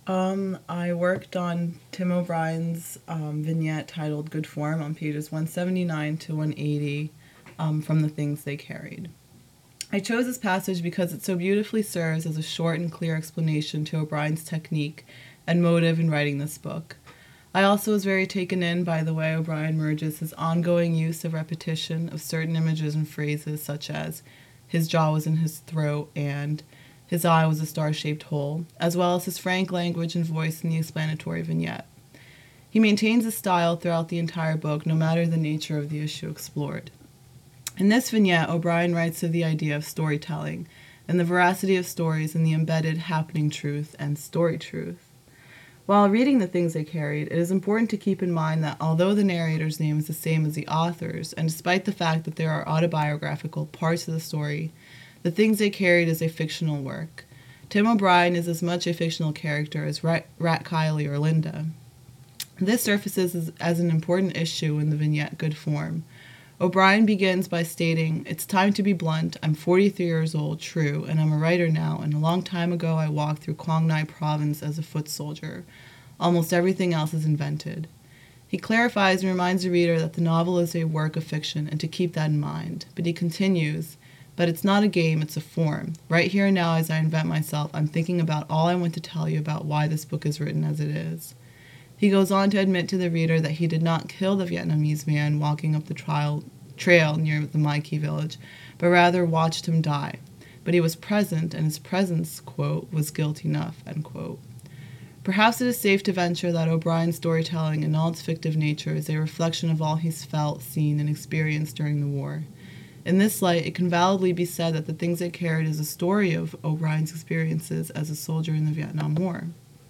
I worked on Tim O'Brien's vignette titled Good Form on pages 179 to 180 from The Things They Carried. I chose this passage because it so beautifully serves as a short and clear explanation to O'Brien's technique and motive in writing this book. I also was very taken in by the way O'Brien merges his ongoing use of repetition of certain images and phrases such as his jaw was in his throat and his eye was a star-shaped hole, as well as his frank language and voice in the explanatory vignette. He maintains his style throughout the entire book, no matter the nature of the issue explored. In this vignette, O'Brien writes of the idea of storytelling and the veracity of stories and the embedded happening truth and story truth. While reading The Things They Carried, it is important to keep in mind that although the narrator's name is the same as the author's, and despite the fact that there are autobiographical parts of the story, The Things They Carried is a fictional work. Tim O'Brien is as much a fictional character as Rat Kiley or Linda. This surfaces as an important issue in the vignette Good Form. O'Brien begins by stating, "It's time to be blunt. I'm 43 years old, true, and I'm a writer now, and a long time ago I walked through Quang Ngai province as a foot soldier. Almost everything else is invented." He clarifies and reminds the reader that the novel is a work of fiction and to keep that in mind. But he continues, "But it's not a game, it's a form. Right here and now as I invent myself, I'm thinking about all I want to tell you about why this book is written as it is." He goes on to admit to the reader that he did not kill the Vietnamese man walking up the trail near the Mai Ki village, but rather watched him die. But he was present, and his presence, quote, "was guilt enough," end quote. Perhaps it is safe to venture that O'Brien's storytelling in all its fictive nature is a reflection of all he's felt, seen, and experienced during the war. In this light, it can validly be said that The Things They Carried is a story of O'Brien's experiences as a soldier in the Vietnam War.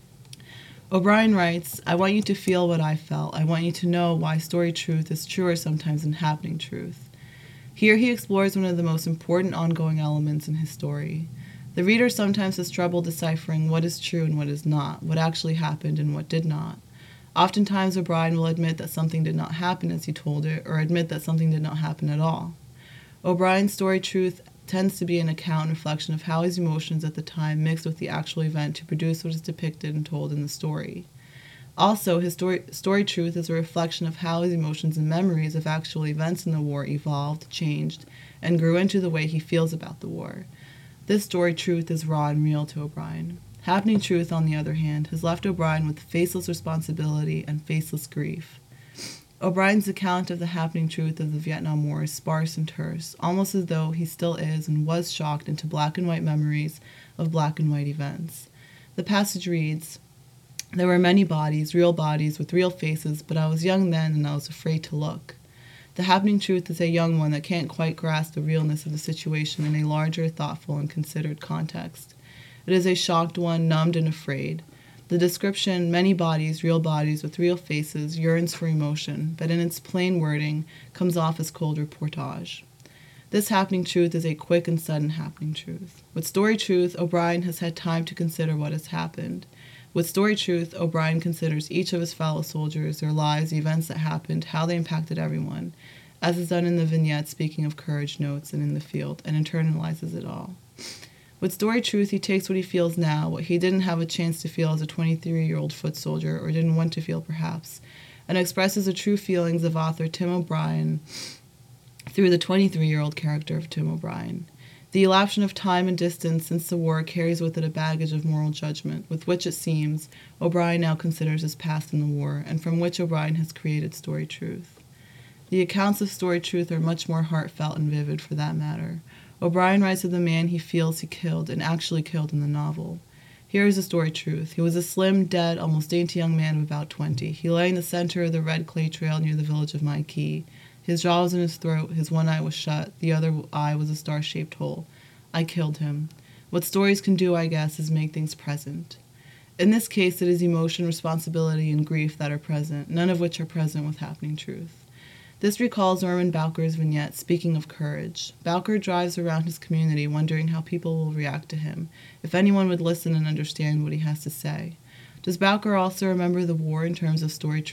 O'Brien writes, "I want you to feel what I felt. I want you to know why story truth is truer sometimes than happening truth." Here he explores one of the most important ongoing elements in his story. The reader sometimes has trouble deciphering what is true and what is not, what actually happened and what did not. Oftentimes O'Brien will admit that something did not happen as he told it, or admit that something did not happen at all. O'Brien's story truth tends to be an account and reflection of how his emotions at the time mixed with the actual event to produce what is depicted and told in the story. Also, his story truth is a reflection of how his emotions and memories of actual events in the war evolved, changed, and grew into the way he feels about the war. This story truth is raw and real to O'Brien. Happening truth, on the other hand, has left O'Brien with faceless responsibility and faceless grief. O'Brien's account of the happening truth of the Vietnam War is sparse and terse, almost as though he still is and was shocked into black and white memories of black and white events. The passage reads, "There were many bodies, real bodies with real faces, but I was young then and I was afraid to look." The happening truth is a young one that can't quite grasp the realness of the situation in a larger, thoughtful, and considered context. It is a shocked one, numbed and afraid. The description, "many bodies, real bodies with real faces," yearns for emotion, but in its plain wording comes off as cold reportage. This happening truth is a quick and sudden happening truth. With story truth, O'Brien has had time to consider what has happened. With story truth, O'Brien considers each of his fellow soldiers, their lives, the events that happened, how they impacted everyone, as is done in the vignette speaking of courage notes and in the field, and internalizes it all. With story truth, he takes what he feels now, what he didn't have a chance to feel as a 23-year-old foot soldier, or didn't want to feel perhaps, and expresses the true feelings of author Tim O'Brien through the 23-year-old character of Tim O'Brien. The elapsion of time and distance since the war carries with it a baggage of moral judgment, with which it seems O'Brien now considers his past in the war, and from which O'Brien has created story truth. The accounts of story truth are much more heartfelt and vivid for that matter. O'Brien writes of the man he feels he killed and actually killed in the novel. Here is the story truth. He was a slim, dead, almost dainty young man of about 20. He lay in the center of the red clay trail near the village of Mai Ki. His jaw was in his throat, his one eye was shut, the other eye was a star-shaped hole. I killed him. What stories can do, I guess, is make things present. In this case, it is emotion, responsibility, and grief that are present, none of which are present with happening truth. This recalls Norman Bowker's vignette, speaking of courage. Bowker drives around his community wondering how people will react to him, if anyone would listen and understand what he has to say. Does Bowker also remember the war in terms of story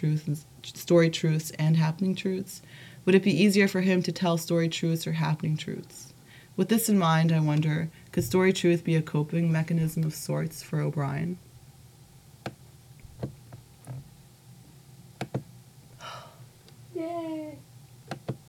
truths and happening truths? Would it be easier for him to tell story truths or happening truths? With this in mind, I wonder, could story truth be a coping mechanism of sorts for O'Brien? Yay!